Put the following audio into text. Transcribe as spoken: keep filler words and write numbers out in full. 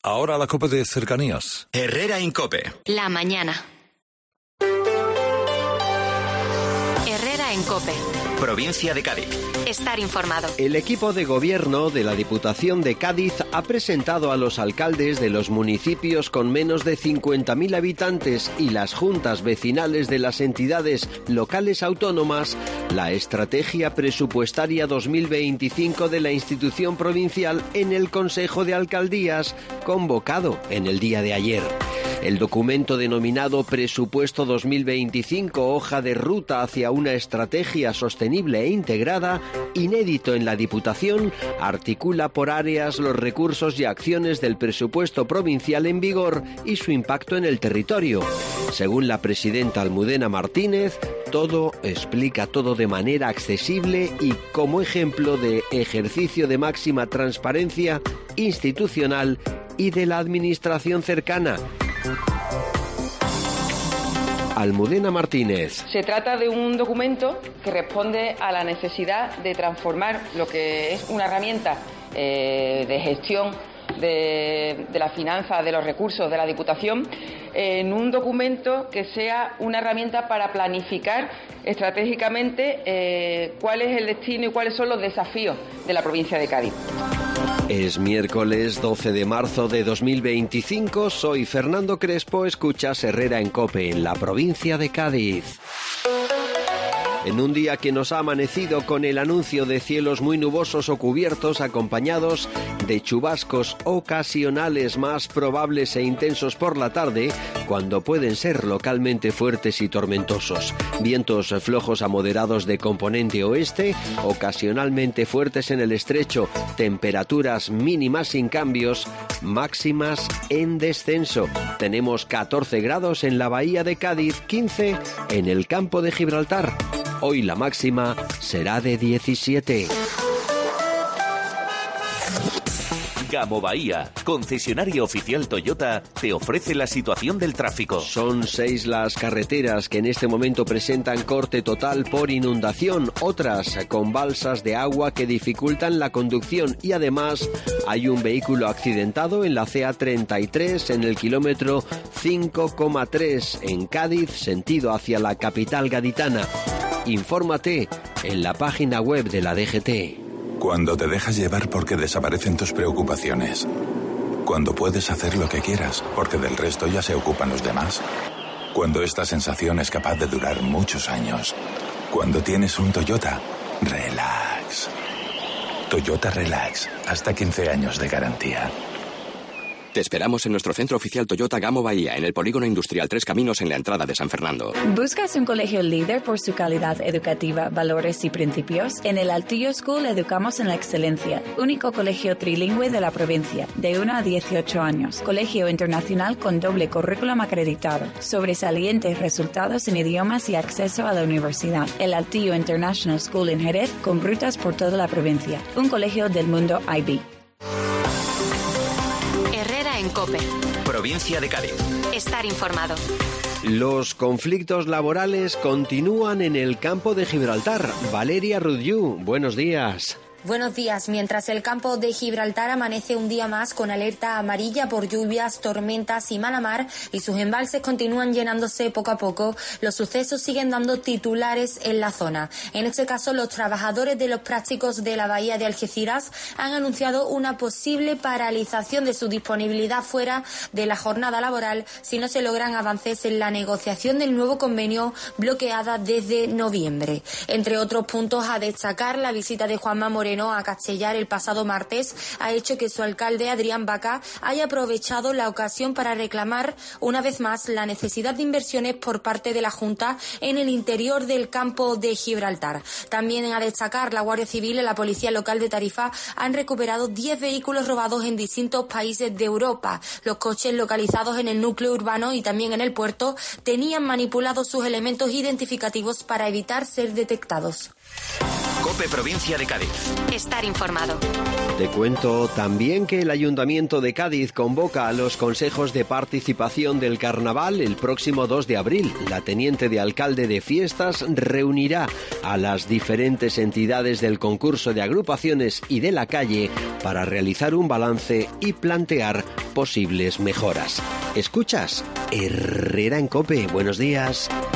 Ahora la COPE de cercanías. Herrera Incope. La mañana. Herrera en COPE. Provincia de Cádiz. Estar informado. El equipo de gobierno de la Diputación de Cádiz ha presentado a los alcaldes de los municipios con menos de cincuenta mil habitantes y las juntas vecinales de las entidades locales autónomas la estrategia presupuestaria dos mil veinticinco de la institución provincial en el Consejo de Alcaldías, convocado en el día de ayer. El documento denominado Presupuesto dos mil veinticinco, hoja de ruta hacia una estrategia sostenible e integrada, inédito en la Diputación, articula por áreas los recursos y acciones del presupuesto provincial en vigor y su impacto en el territorio. Según la presidenta Almudena Martínez, todo explica todo de manera accesible y como ejemplo de ejercicio de máxima transparencia institucional y de la administración cercana. Almudena Martínez. Se trata de un documento que responde a la necesidad de transformar lo que es una herramienta eh, de gestión de, de la finanza, de los recursos de la Diputación, en un documento que sea una herramienta para planificar estratégicamente eh, cuál es el destino y cuáles son los desafíos de la provincia de Cádiz. Es miércoles doce de marzo de dos mil veinticinco, soy Fernando Crespo, escuchas Herrera en COPE en la provincia de Cádiz. En un día que nos ha amanecido con el anuncio de cielos muy nubosos o cubiertos acompañados de chubascos ocasionales más probables e intensos por la tarde, cuando pueden ser localmente fuertes y tormentosos. Vientos flojos a moderados de componente oeste, ocasionalmente fuertes en el estrecho, temperaturas mínimas sin cambios, máximas en descenso. Tenemos catorce grados en la bahía de Cádiz, quince en el campo de Gibraltar. Hoy la máxima será de diecisiete. Gamo Bahía, concesionario oficial Toyota, te ofrece la situación del tráfico. Son seis las carreteras que en este momento presentan corte total por inundación, otras con balsas de agua que dificultan la conducción y además hay un vehículo accidentado en la C A treinta y tres en el kilómetro cinco coma tres en Cádiz, sentido hacia la capital gaditana. Infórmate en la página web de la D G T. Cuando te dejas llevar porque desaparecen tus preocupaciones. Cuando puedes hacer lo que quieras porque del resto ya se ocupan los demás. Cuando esta sensación es capaz de durar muchos años. Cuando tienes un Toyota, relax. Toyota Relax, hasta quince años de garantía. Te esperamos en nuestro centro oficial Toyota Gamo Bahía, en el Polígono Industrial Tres Caminos, en la entrada de San Fernando. ¿Buscas un colegio líder por su calidad educativa, valores y principios? En el Altillo School educamos en la excelencia. Único colegio trilingüe de la provincia, de uno a dieciocho años. Colegio internacional con doble currículum acreditado. Sobresalientes resultados en idiomas y acceso a la universidad. El Altillo International School en Jerez, con rutas por toda la provincia. Un colegio del mundo I B. En COPE. Provincia de Cádiz. Estar informado. Los conflictos laborales continúan en el campo de Gibraltar. Valeria Rudiú, buenos días. Buenos días. Mientras el campo de Gibraltar amanece un día más con alerta amarilla por lluvias, tormentas y mala mar y sus embalses continúan llenándose poco a poco, los sucesos siguen dando titulares en la zona. En este caso, los trabajadores de los prácticos de la bahía de Algeciras han anunciado una posible paralización de su disponibilidad fuera de la jornada laboral si no se logran avances en la negociación del nuevo convenio bloqueada desde noviembre. Entre otros puntos a destacar, la visita de Juanma Moreno a Castellar el pasado martes ha hecho que su alcalde, Adrián Baca, haya aprovechado la ocasión para reclamar una vez más la necesidad de inversiones por parte de la Junta en el interior del campo de Gibraltar. También a destacar, la Guardia Civil y la Policía Local de Tarifa han recuperado diez vehículos robados en distintos países de Europa. Los coches localizados en el núcleo urbano y también en el puerto tenían manipulados sus elementos identificativos para evitar ser detectados. COPE Provincia de Cádiz. Estar informado. Te cuento también que el Ayuntamiento de Cádiz convoca a los consejos de participación del Carnaval el próximo dos de abril. La teniente de alcalde de fiestas reunirá a las diferentes entidades del concurso de agrupaciones y de la calle para realizar un balance y plantear posibles mejoras. ¿Escuchas? Herrera en COPE. Buenos días.